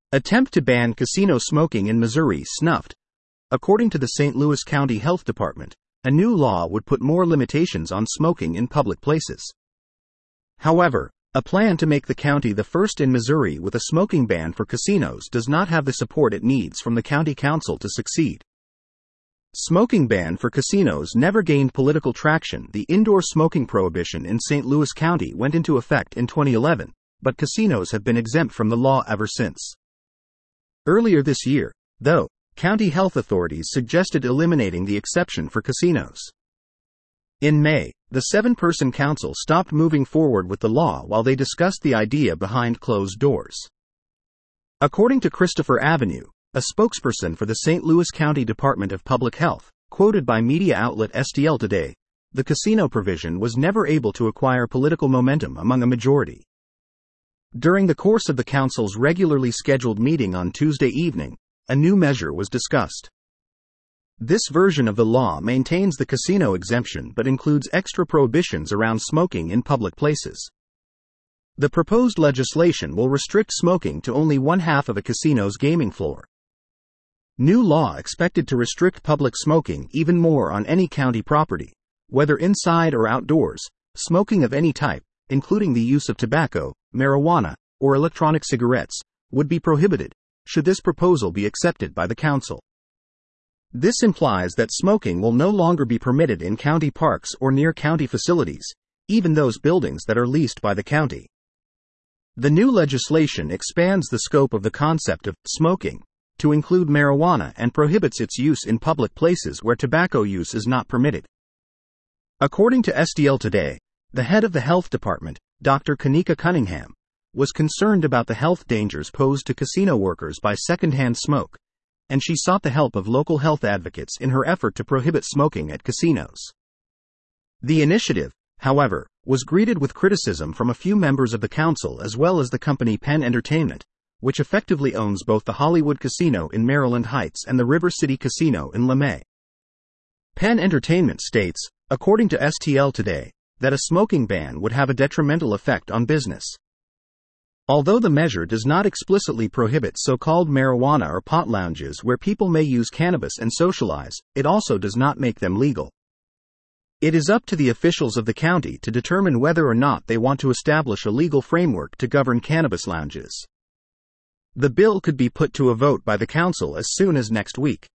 Attempt to ban casino smoking in Missouri snuffed. According to the St. Louis County Health Department, a new law would put more limitations on smoking in public places. However, a plan to make the county the first in Missouri with a smoking ban for casinos does not have the support it needs from the county council to succeed. Smoking ban for casinos never gained political traction. The indoor smoking prohibition in St. Louis County went into effect in 2011, but casinos have been exempt from the law ever since. Earlier this year, though, county health authorities suggested eliminating the exception for casinos. In May, the 7-person council stopped moving forward with the law while they discussed the idea behind closed doors. According to Christopher Avenue, a spokesperson for the St. Louis County Department of Public Health, quoted by media outlet STL Today, the casino provision was never able to acquire political momentum among a majority. During the course of the council's regularly scheduled meeting on Tuesday evening, a new measure was discussed. This version of the law maintains the casino exemption but includes extra prohibitions around smoking in public places. The proposed legislation will restrict smoking to only one-half of a casino's gaming floor. New law expected to restrict public smoking even more on any county property, whether inside or outdoors. Smoking of any type, including the use of tobacco, marijuana, or electronic cigarettes, would be prohibited, should this proposal be accepted by the council. This implies that smoking will no longer be permitted in county parks or near county facilities, even those buildings that are leased by the county. The new legislation expands the scope of the concept of smoking to include marijuana and prohibits its use in public places where tobacco use is not permitted. According to STL Today, the head of the health department, Dr. Kanika Cunningham, was concerned about the health dangers posed to casino workers by secondhand smoke, and she sought the help of local health advocates in her effort to prohibit smoking at casinos. The initiative, however, was greeted with criticism from a few members of the council as well as the company Penn Entertainment, which effectively owns both the Hollywood Casino in Maryland Heights and the River City Casino in LeMay. Penn Entertainment states, according to STL Today, that a smoking ban would have a detrimental effect on business. Although the measure does not explicitly prohibit so-called marijuana or pot lounges where people may use cannabis and socialize, it also does not make them legal. It is up to the officials of the county to determine whether or not they want to establish a legal framework to govern cannabis lounges. The bill could be put to a vote by the council as soon as next week.